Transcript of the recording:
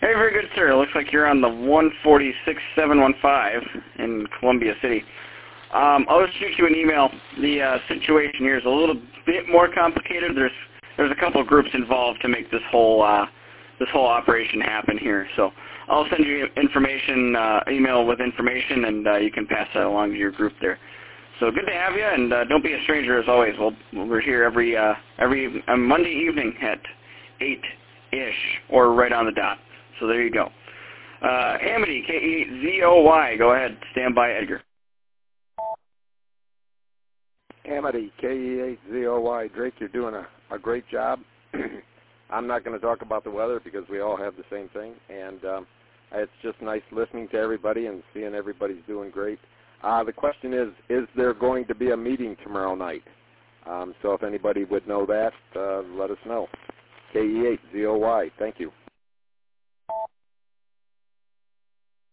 Very, very good, sir. It looks like you're on the 146715 in Columbia City. I'll just shoot you an email. The situation here is a little bit more complicated. There's a couple of groups involved to make this whole operation happen here. So I'll send you information, email with information, and you can pass that along to your group there. So good to have you, and don't be a stranger as always. We're here every Monday evening at 8-ish, or right on the dot. So there you go. Amity, K-E-Z-O-Y. Go ahead. Stand by, Edgar. Amity, K-E-Z-O-Y. Drake, you're doing a great job. I'm not going to talk about the weather because we all have the same thing. And it's just nice listening to everybody and seeing everybody's doing great. The question is there going to be a meeting tomorrow night? So if anybody would know that, let us know. K-E-Z-O-Y. Thank you.